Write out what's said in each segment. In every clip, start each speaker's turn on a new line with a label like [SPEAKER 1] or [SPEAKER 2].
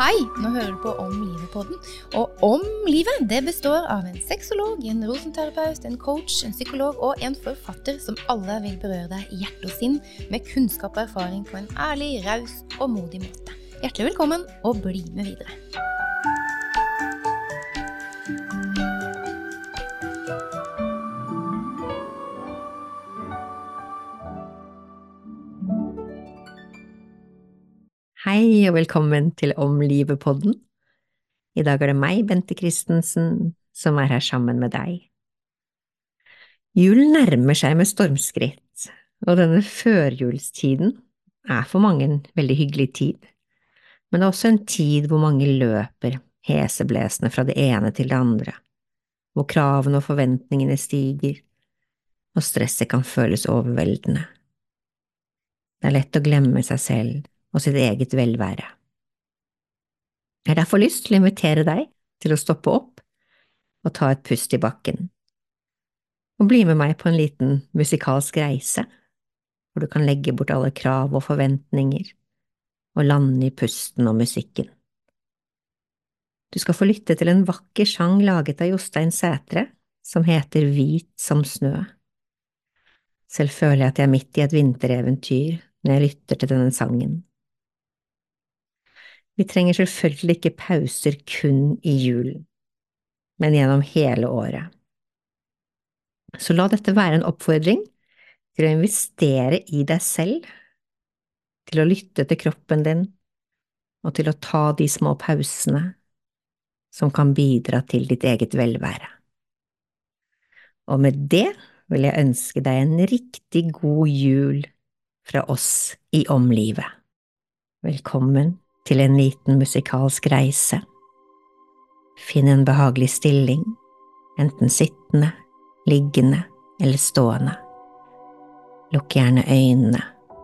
[SPEAKER 1] Hei, nå hører du på Om livet-podden. Og Om livet, det består av en sexolog, en rosenterapeut, en coach, en psykolog og en forfatter som alle vil berøre deg i hjerte og sinn med kunnskap og erfaring på en ærlig, raus og modig måte. Hjertelig velkommen, og bli med videre.
[SPEAKER 2] Hei og velkommen til Om livet-podden. I dag det meg, Bente Christensen, som her sammen med deg. Julen nærmer seg med stormskritt, og denne førjulstiden for mange en veldig hyggelig tid. Men det også en tid hvor mange løper heseblesende fra det ene til det andre, hvor kravene og forventningene stiger, og stresset kan føles overveldende. Det lett å glemme seg selv og sitt eget velvære. Jeg har derfor lyst til å invitere deg til å stoppe opp og ta et pust i bakken, og bli med meg på en liten musikalsk reise, hvor du kan legge bort alle krav og forventninger og lande i pusten og musikken. Du skal få lytte til en vakker sang laget av Jostein Sætre, som heter Hvit som snø. Selv føler jeg at jeg midt i et vintereventyr når jeg lytter til denne sangen. Vi trenger selvfølgelig ikke pauser kun i julen, men gjennom hele året. Så la dette være en oppfordring til å investere i deg selv, til å lytte til kroppen din, og til å ta de små pausene som kan bidra til ditt eget velvære. Og med det vil jeg ønske deg en riktig god jul fra oss i Om livet. Velkommen til en liten musikalsk reise. Finn en behagelig stilling, enten sittende, liggende eller stående. Lukk gjerne øynene.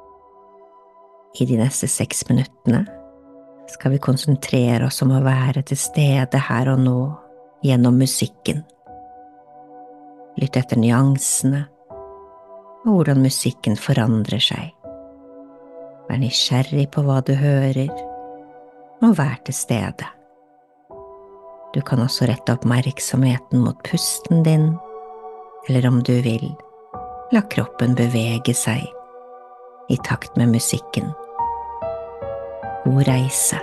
[SPEAKER 2] I de neste 6 minuttene skal vi konsentrere oss om å være til stede her og nå gjennom musikken. Lytt etter nyansene og hvordan musikken forandrer seg. Vær nysgjerrig på hva du hører, og vær til stede. Du kan også rette oppmerksomheten mot pusten din, eller om du vil, la kroppen bevege seg i takt med musikken. God reise.